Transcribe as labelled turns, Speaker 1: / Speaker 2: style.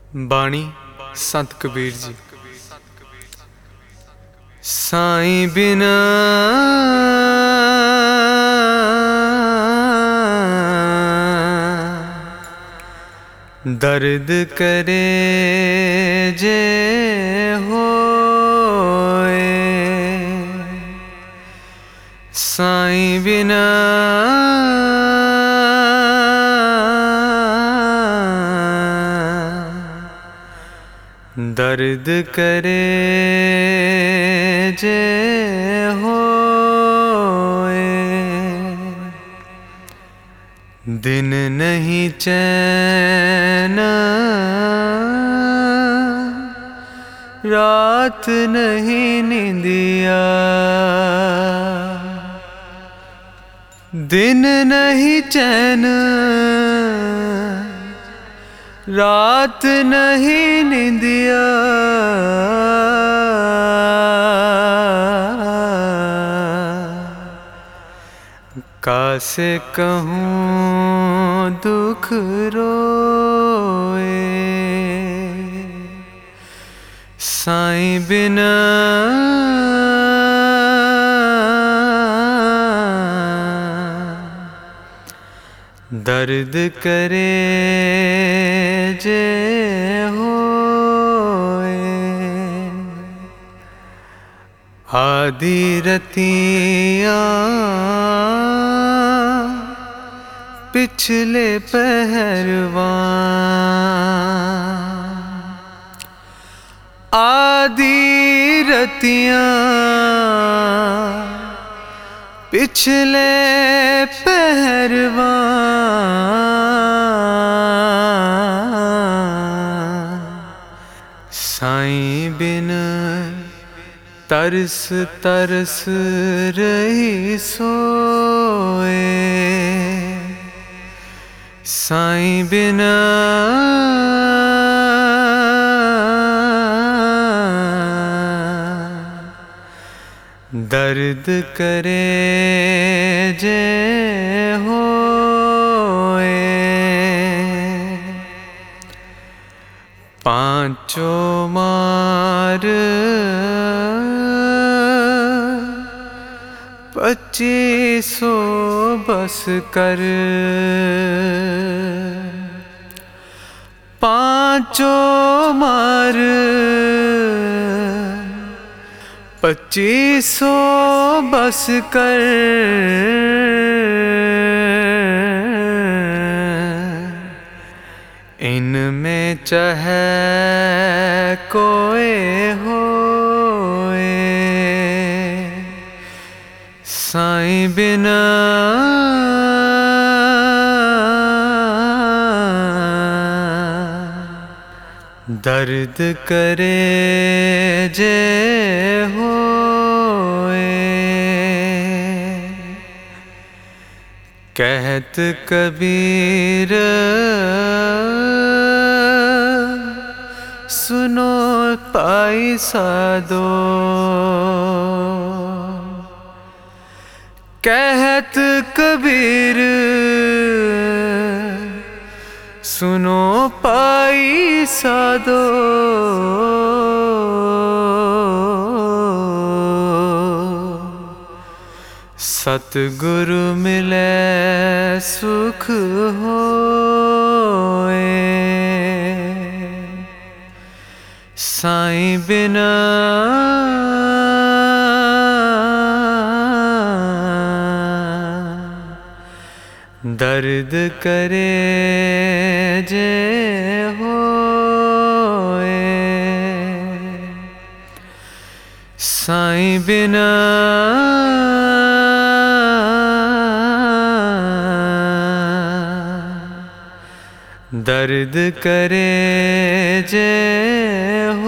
Speaker 1: बाणी संत कबीर जी। साईं बिना दर्द करे जे होए, साईं बिना दर्द करे जे होए, दिन नहीं चैन रात नहीं नींदिया, दिन नहीं चैन रात नहीं नींदिया, कासे कहूँ दुख रोए, साईं बिना दर्द करे जे होए, आधी रतियाँ पिछले पहरवां, आधी रतियाँ पिछले पहरवां, साईं बिन तरस तरस रही सोए, साईं बिना दर्द करे जे होए, पांचों मार 2500 बस कर, पांचों मार 2500 बस कर, इनमें चाहे कोई होए, साईं बिना दर्द करे जे होए, कहत कबीर सुनो पाई साधो, कहत कबीर सुनो पाई साधो, सतगुरु मिले सुख होए, साईं बिना दर्द करे जे होए, साईं बिना दर्द करे जे